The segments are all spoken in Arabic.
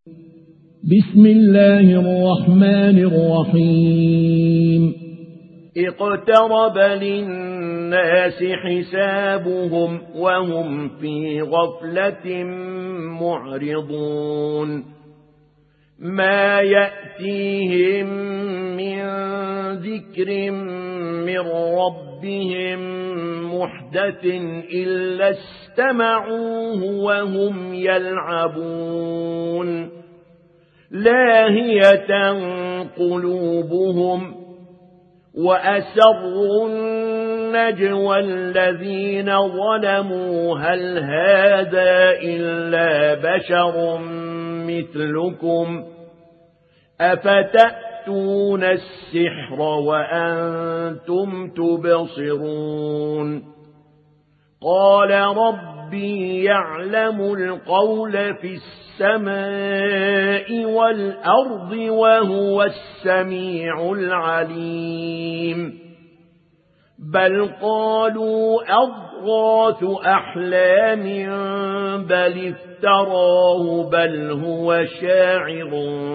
بسم الله الرحمن الرحيم اقترب للناس حسابهم وهم في غفلة معرضون ما يأتيهم من ذكر من ربهم محدث إلا استمعوه وهم يلعبون لاهية قلوبهم وأسروا النجوى الذين ظلموا هل هذا إلا بشر مثلكم أفتأتون السحر وأنتم تبصرون قال ربي يعلم القول في السماء والأرض وهو السميع العليم بل قالوا أضغاث أحلام بل افتراه بل هو شاعر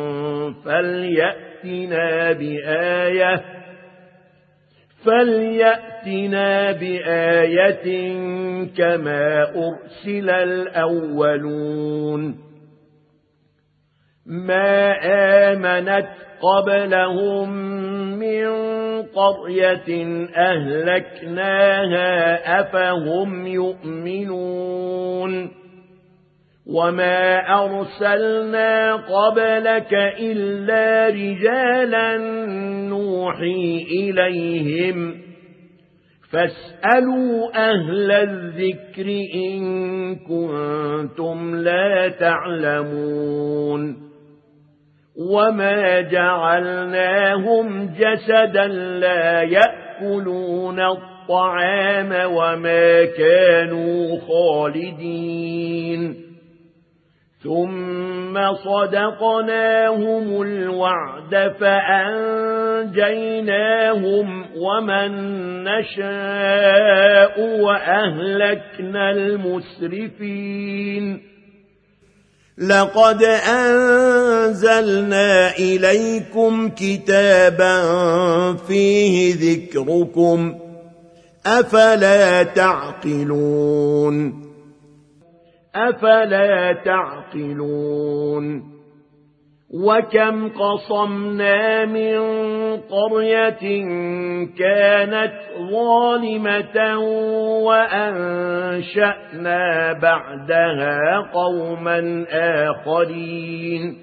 فليأتنا بآية كما أرسل الأولون ما آمنت قبلهم من قرية أهلكناها أفهم يؤمنون وما أرسلنا قبلك إلا رجالا نوحي إليهم فاسألوا أهل الذكر إن كنتم لا تعلمون وما جعلناهم جسدا لا يأكلون الطعام وما كانوا خالدين ثم صدقناهم الوعد فأنجيناهم ومن نشاء وأهلكنا المسرفين لقد أنزلنا إليكم كتابا فيه ذكركم أفلا تعقلون وكم قصمنا من قرية كانت ظالمة وأنشأنا بعدها قوما آخرين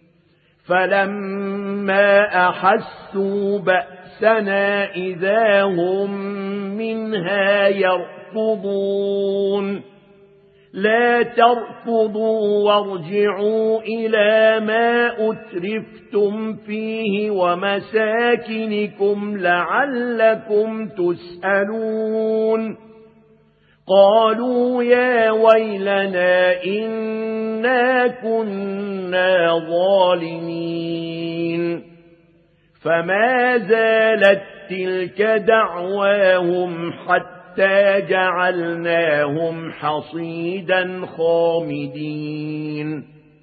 فلما أحسوا بأسنا إذا هم منها يركضون لا تركضوا وارجعوا إلى ما أترفتم فيه ومساكنكم لعلكم تسألون قالوا يا ويلنا إنا كنا ظالمين فما زالت تلك دعواهم حتى جعلناهم حصيدا خامدين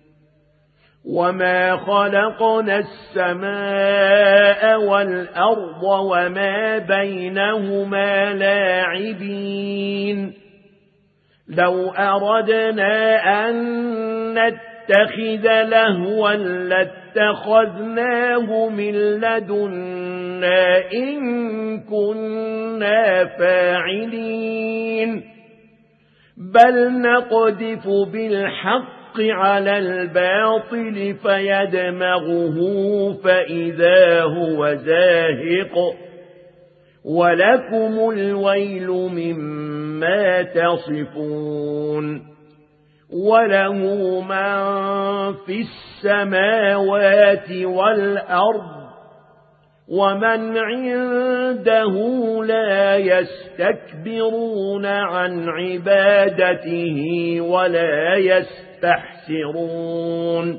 وما خلقنا السماء والأرض وما بينهما لاعبين لو أردنا أن نتخذ لهوا لاتخذناه من لدنا إن كنا فاعلين بل نقذف بالحق على الباطل فيدمغه فإذا هو زاهق ولكم الويل مما تصفون وله من في السماوات والأرض ومن عنده لا يستكبرون عن عبادته ولا يستحسرون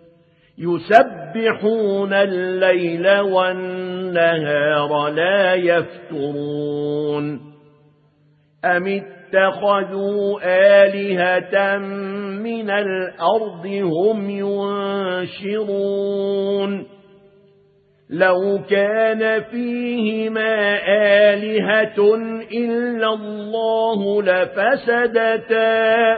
يسبحون الليل والنهار لا يفترون أم اتخذوا آلهة من الأرض هم ينشرون ينشرون لو كان فيهما آلهة إلا الله لفسدتا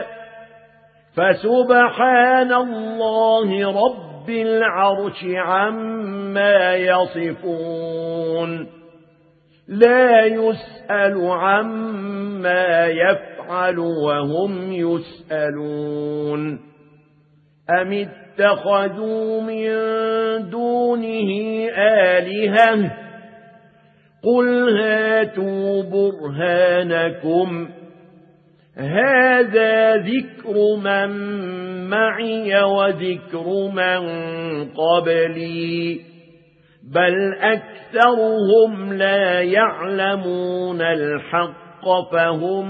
فسبحان الله رب العرش عما يصفون لا يسأل عما يفعل وهم يسألون أم اتخذوا من دونه آلهة قل هاتوا برهانكم هذا ذكر من معي وذكر من قبلي بل أكثرهم لا يعلمون الحق فهم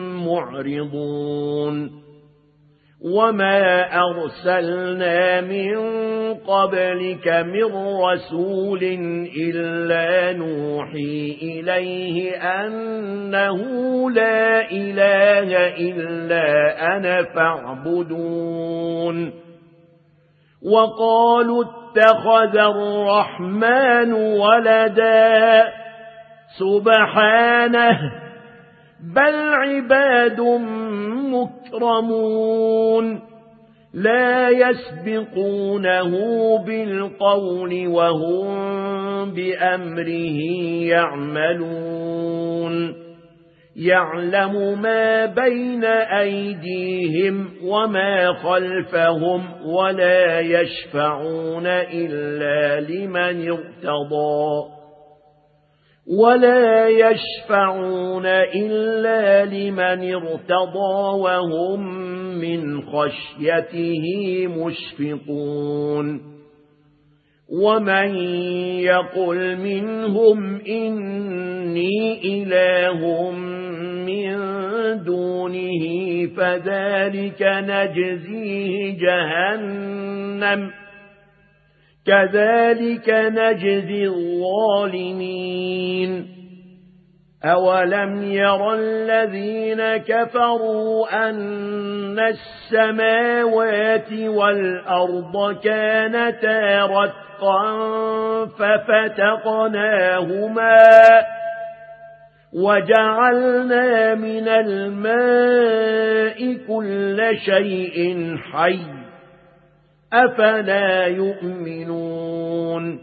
معرضون وما أرسلنا من قبلك من رسول إلا نوحي إليه أنه لا إله إلا أنا فاعبدون وقالوا اتخذ الرحمن ولدا سبحانه بل عباد مكرمون لا يسبقونه بالقول وهم بأمره يعملون يعلم ما بين أيديهم وما خلفهم ولا يشفعون إلا لمن ارتضى وهم من خشيته مشفقون ومن يقل منهم إني إله من دونه فذلك نجزيه جهنم كذلك نجزي الظالمين أولم ير الذين كفروا أن السماوات والأرض كانتا رتقا ففتقناهما وجعلنا من الماء كل شيء حي أفلا يؤمنون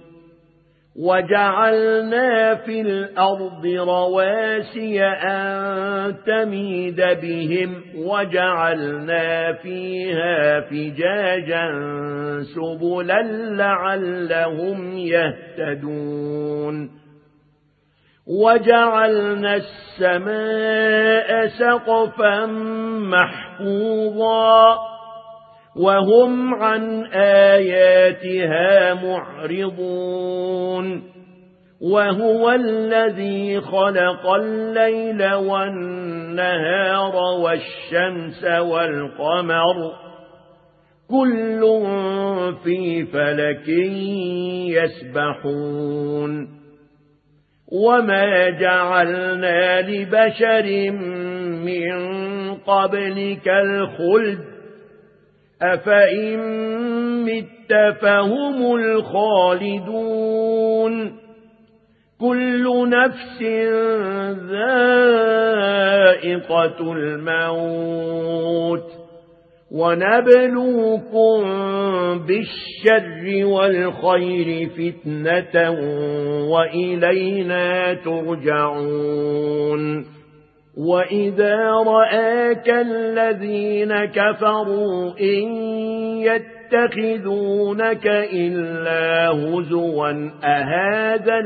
وجعلنا في الأرض رواسي أن تميد بهم وجعلنا فيها فجاجا سبلا لعلهم يهتدون وجعلنا السماء سقفا محفوظا وهم عن آياتها معرضون وهو الذي خلق الليل والنهار والشمس والقمر كل في فلك يسبحون وما جعلنا لبشر من قبلك الخلد أفإن مت فهم الخالدون كل نفس ذائقة الموت ونبلوكم بالشر والخير فتنة وإلينا ترجعون وإذا رآك الذين كفروا إن يتخذونك إلا هزوا أهذا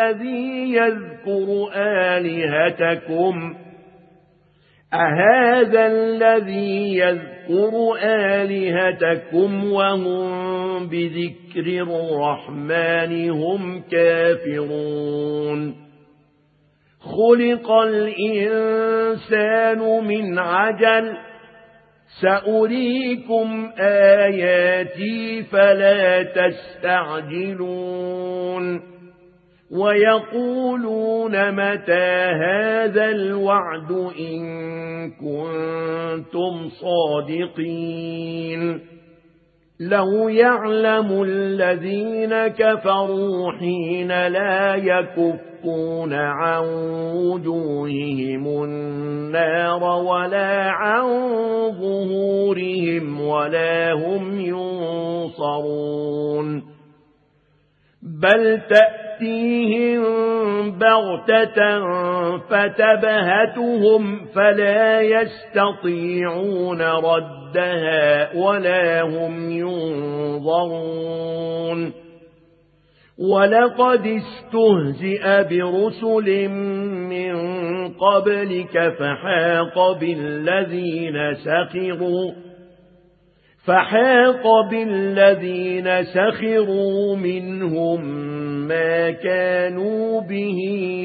الذي يذكر آلهتكم وهم بذكر الرحمن هم كافرون خلق الإنسان من عجل سأريكم آياتي فلا تستعجلون ويقولون متى هذا الوعد إن كنتم صادقين لو يعلم الذين كفروا حين لا يكفون عن وجوههم النار ولا عن ظهورهم ولا هم ينصرون بل تأتيهم بغتة فتبهتهم فلا يستطيعون ردها ولا هم ينظرون ولقد استهزئ برسل من قبلك فحاق بالذين سخروا منهم ما كانوا به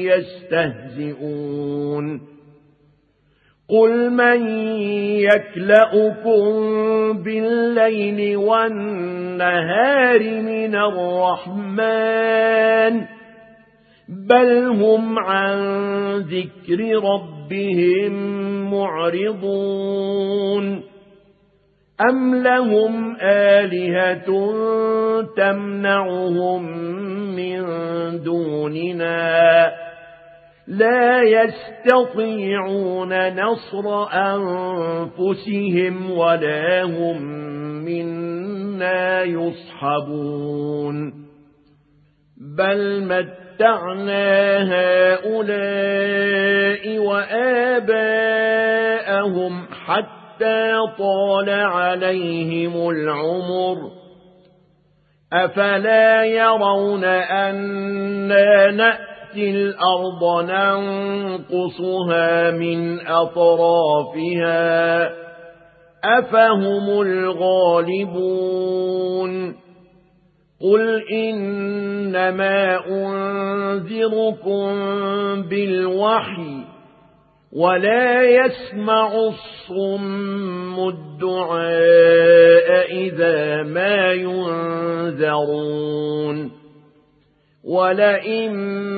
يستهزئون قل من يكلؤكم بالليل والنهار من الرحمن بل هم عن ذكر ربهم معرضون أم لهم آلهة تمنعهم من دوننا لا يستطيعون نصر أنفسهم ولا هم منا يصحبون بل متعنا هؤلاء وآباءهم حتى طال عليهم العمر أفلا يرون أنا نأتي الأرض ننقصها من أطرافها أفهم الغالبون قل إنما أنذركم بالوحي ولا يسمع الصم الدعاء إذا ما ينذرون ولئن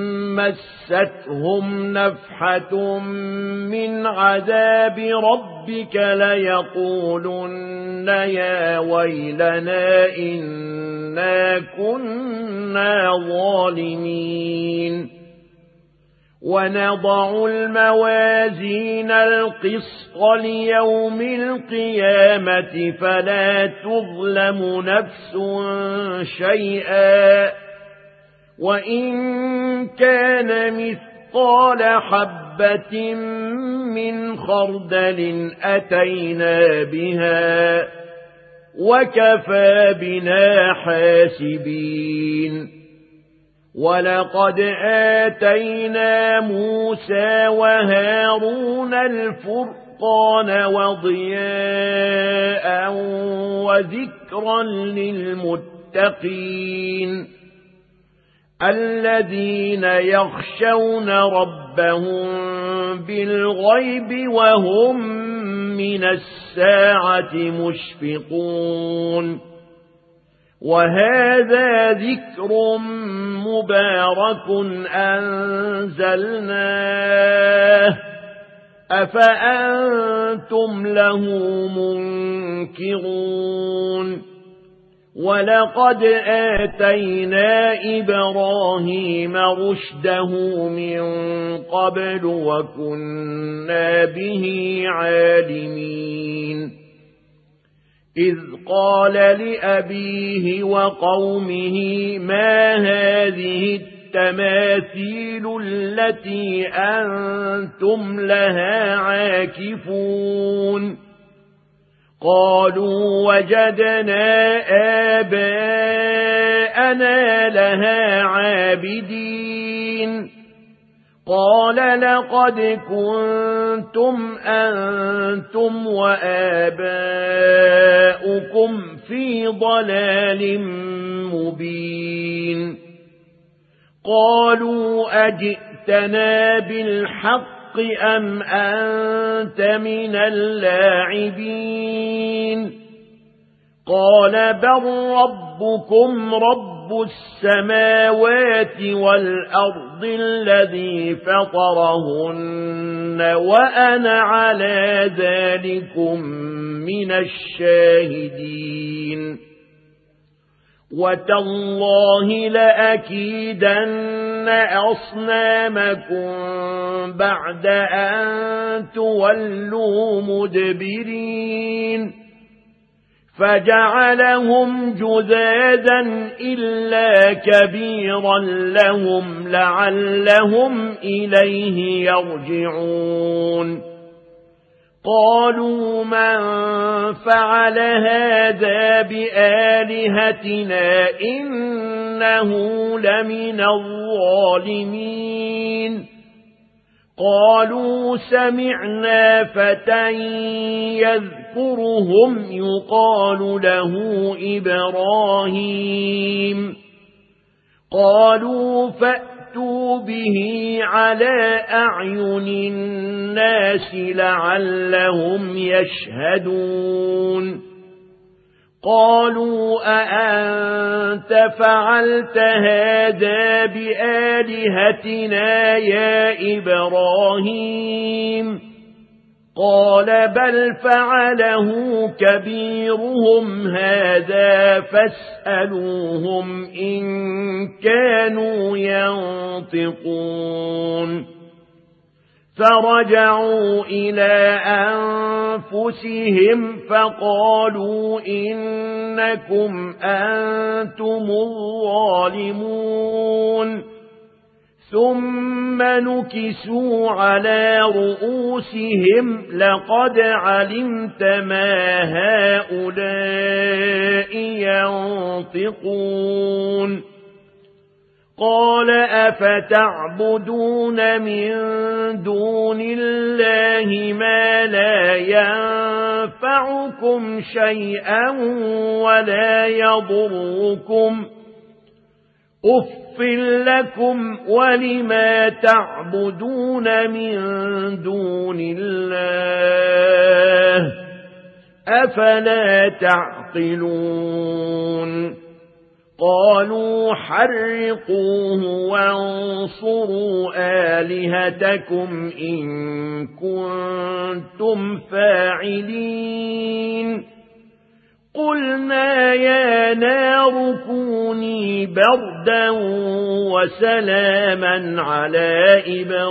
مستهم نفحة من عذاب ربك ليقولن يا ويلنا إنا كنا ظالمين ونضع الموازين القسط ليوم القيامة فلا تظلم نفس شيئا وإن كان مثقال حبة من خردل أتينا بها وكفى بنا حاسبين ولقد آتينا موسى وهارون الفرقان وضياء وذكرا للمتقين الذين يخشون ربهم بالغيب وهم من الساعة مشفقون وهذا ذكر مبارك أنزلناه أفأنتم له منكرون ولقد آتينا إبراهيم رشده من قبل وكنا به عالمين إذ قال لأبيه وقومه ما هذه التماثيل التي أنتم لها عاكفون قالوا وجدنا آباءنا لها عابدين قال لقد كنتم أنتم وآباؤكم في ضلال مبين قالوا أجئتنا بالحق أم أنت من اللاعبين قال بل ربكم رب السماوات والأرض الذي فطرهن وأنا على ذلكم من الشاهدين وتالله لأكيدن أصنامكم بعد أن تولوا مدبرين فجعلهم جذاذا إلا كبيرا لهم لعلهم إليه يرجعون قالوا من فعل هذا بآلهتنا إنه لمن الظالمين قالوا سمعنا فتى يذكرهم يقال له إبراهيم قالوا فأتوا به على أعين الناس لعلهم يشهدون قالوا أأنت فعلت هذا بآلهتنا يا إبراهيم قال بل فعله كبيرهم هذا فاسألوهم إن كانوا ينطقون فرجعوا إلى أنفسهم فقالوا إنكم أنتم الظالمون ثم نكسوا على رؤوسهم لقد علمت ما هؤلاء ينطقون قال أفتعبدون من دون الله ما لا ينفعكم شيئا ولا يضركم أف لكم ولما تعبدون من دون الله أفلا تعقلون قالوا حرقوه وانصروا آلهتكم إن كنتم فاعلين قلنا يا نار كوني بردا وسلاما على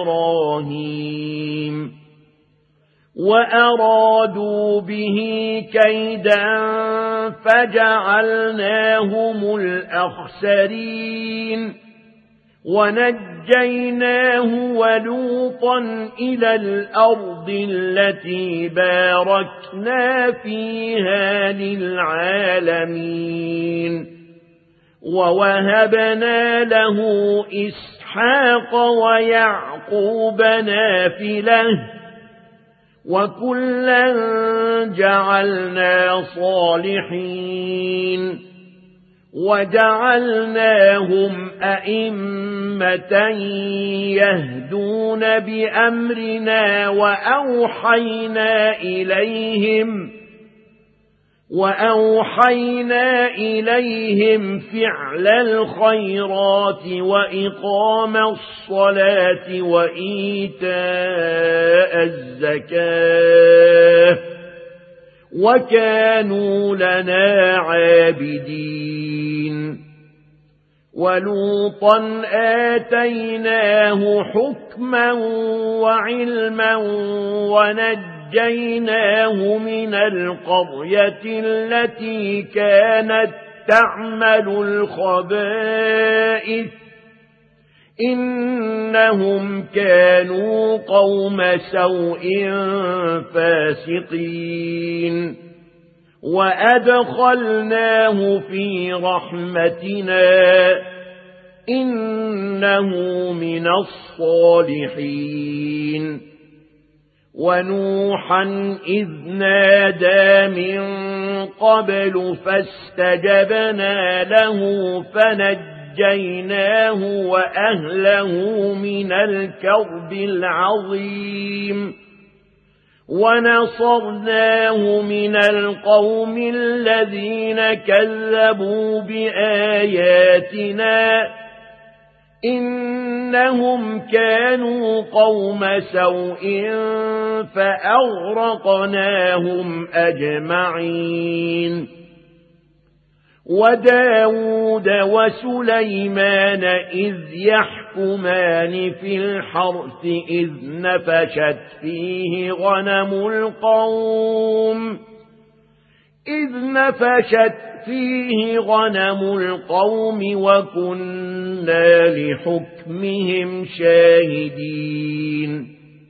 إبراهيم وأرادوا به كيدا فجعلناهم الأخسرين ونجيناه ولوطا إلى الأرض التي باركنا فيها للعالمين ووهبنا له إسحاق ويعقوب نافلة وكلا جعلنا صالحين وجعلناهم أئمة يهدون بأمرنا وأوحينا إليهم فعل الخيرات وإقام الصلاة وإيتاء الزكاة وكانوا لنا عابدين ولوطا آتيناه حكما وعلما ونجيناه من القرية التي كانت تعمل الخبائث إنهم كانوا قوم سوء فاسقين وأدخلناه في رحمتنا إنه من الصالحين ونوحا إذ نادى من قبل فاستجبنا له فنجيناه وأهله من الكرب العظيم ونصرناه من القوم الذين كذبوا بآياتنا إنهم كانوا قوم سوء فأغرقناهم أجمعين وداود وسليمان إذ يحكمان في الحرث إذ نفشت فيه غنم القوم وكنا لحكمهم شاهدين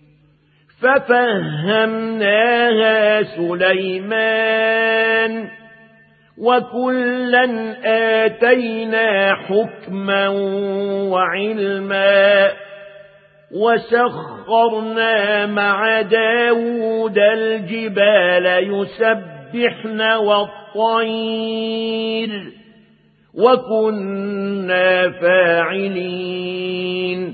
ففهمناها سليمان وكلا آتينا حكما وعلما وسخرنا مع داود الجبال يسبحن والطير وكنا فاعلين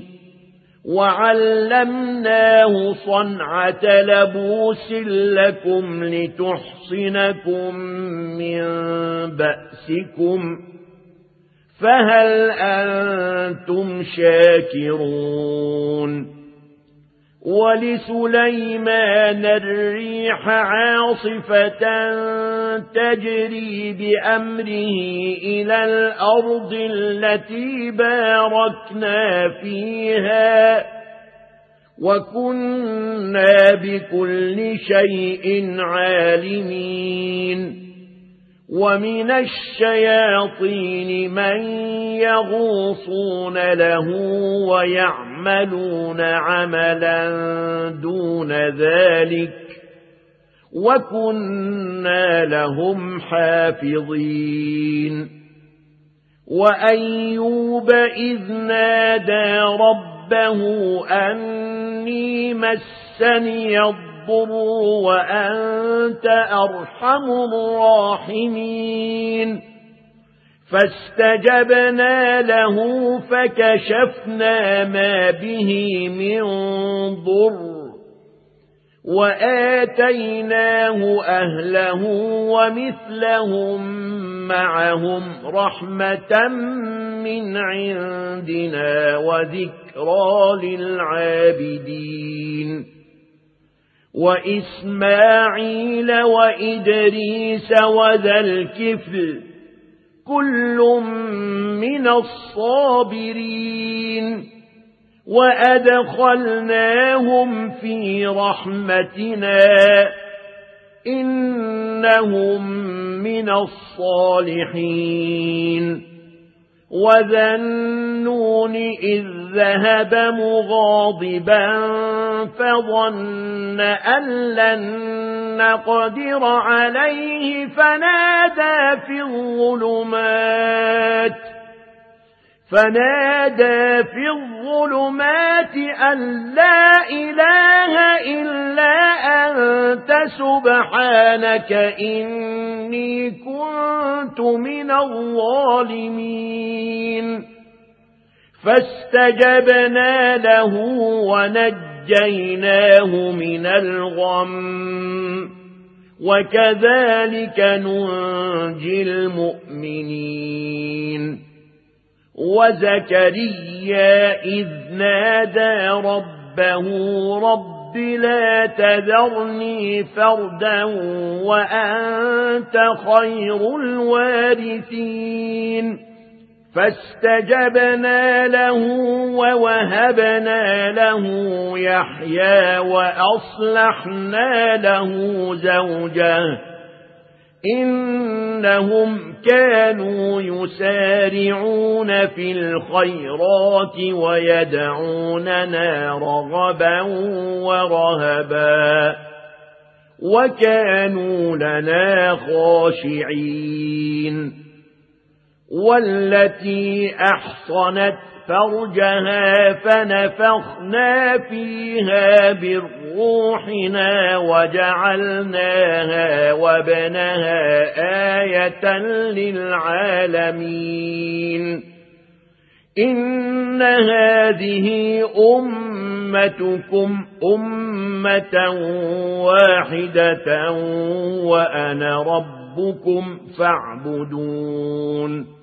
وعلمناه صنعة لبوس لكم لتحصنكم من بأسكم فهل أنتم شاكرون ولسليمان الريح عاصفة تجري بأمره إلى الأرض التي باركنا فيها وكنا بكل شيء عالمين ومن الشياطين من يغوصون له ويعملون عملا دون ذلك وكنا لهم حافظين وأيوب إذ نادى ربه أني مسني الضر وأنت أرحم الراحمين فاستجبنا له فكشفنا ما به من ضر وآتيناه أهله ومثلهم معهم رحمة من عندنا وذكرى للعابدين وإسماعيل وإدريس وذا الكفل كل من الصابرين وأدخلناهم في رحمتنا إنهم من الصالحين وذا النون إذ ذهب مغاضبا فظن أن لن نقدر عليه فنادى في الظلمات أن لا إله إلا أنت سبحانك إني كنت من الظالمين فاستجبنا له ونجيناه من الغم وكذلك ننجي المؤمنين وزكريا إذ نادى ربه رب لا تذرني فردا وأنت خير الوارثين فاستجبنا له ووهبنا له يحيى وأصلحنا له زوجه إنهم كانوا يسارعون في الخيرات ويدعوننا رغبا ورهبا وكانوا لنا خاشعين والتي أحصنت فرجها فنفخنا فيها بروحنا وجعلناها وابنها آية للعالمين إن هذه أمتكم أمة واحدة وأنا ربكم فاعبدون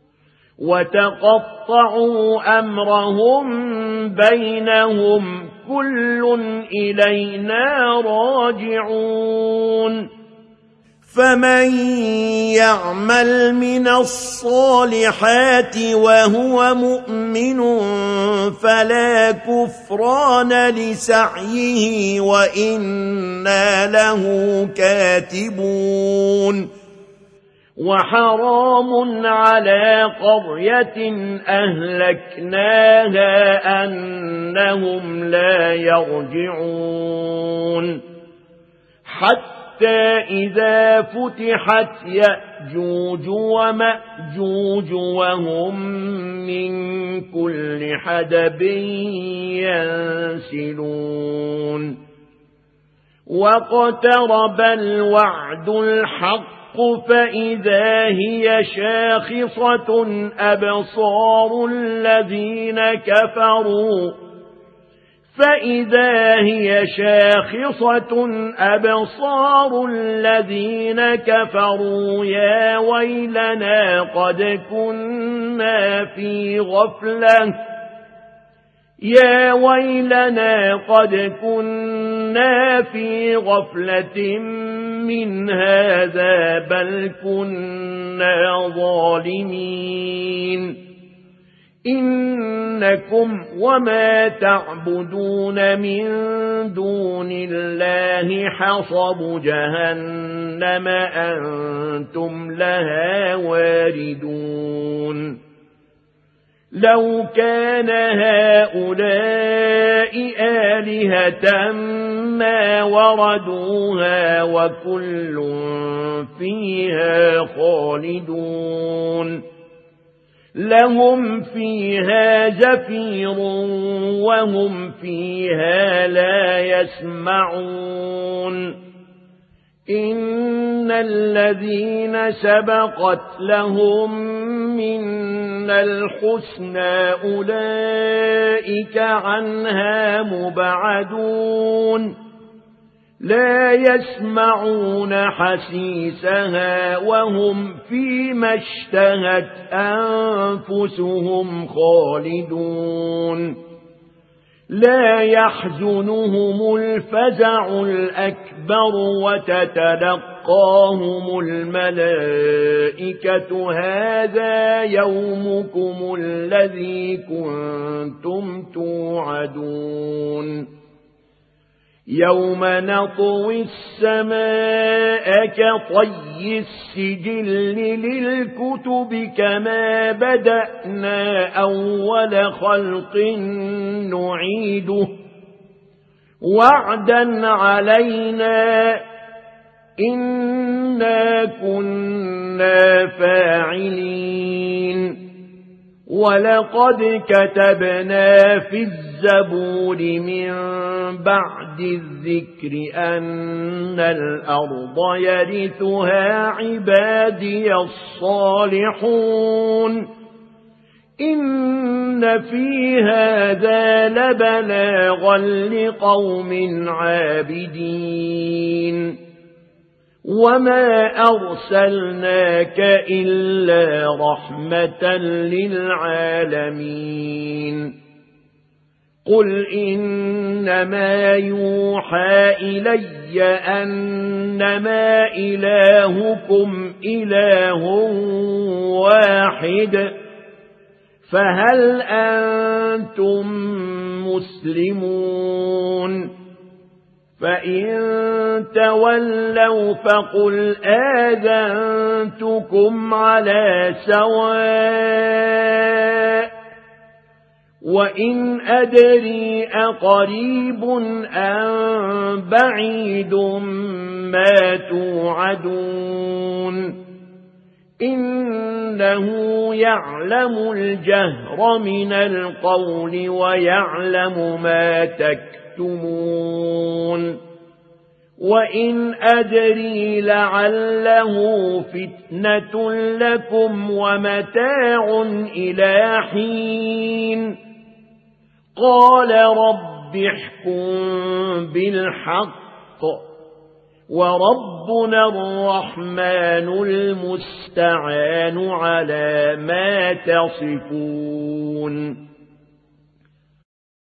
وتقطعوا أمرهم بينهم كل إلينا راجعون فمن يعمل من الصالحات وهو مؤمن فلا كفران لسعيه وإنا له كاتبون وحرام على قرية أهلكناها أنهم لا يرجعون حتى إذا فتحت يأجوج ومأجوج وهم من كل حدب ينسلون واقترب الوعد الحق فإذا هي شاخصة أبصار الذين كفروا يا ويلنا قد كنا في غفلة من هذا بل كنا ظالمين إنكم وما تعبدون من دون الله حصب جهنم أنتم لها واردون لو كان هؤلاء آلهة ما وردوها وكل فيها خالدون لهم فيها زفير وهم فيها لا يسمعون إن الذين سبقت لهم منا الحسنى أولئك عنها مبعدون لا يسمعون حسيسها وهم فيما اشتهت أنفسهم خالدون لا يحزنهم الفزع الأكبر وتتلقاهم الملائكة هذا يومكم الذي كنتم توعدون يوم نطوي السماء كطي السجل للكتب كما بدأنا أول خلق نعيده وعدا علينا إنا كنا فاعلين ولقد كتبنا في الزبور من بعد الذكر أن الأرض يرثها عبادي الصالحون إن في هذا لبلاغا لقوم عابدين وما أرسلناك إلا رحمة للعالمين قل إنما يوحى إلي أنما إلهكم إله واحد فهل أنتم مسلمون فإن تولوا فقل آذنتكم على سواء وإن أدري أقريب أم بعيد ما توعدون إنه يعلم الجهر من القول ويعلم ما تكتمون وإن أدري لعله فتنة لكم ومتاع إلى حين قال رب احكم بالحق وربنا الرحمن المستعان على ما تصفون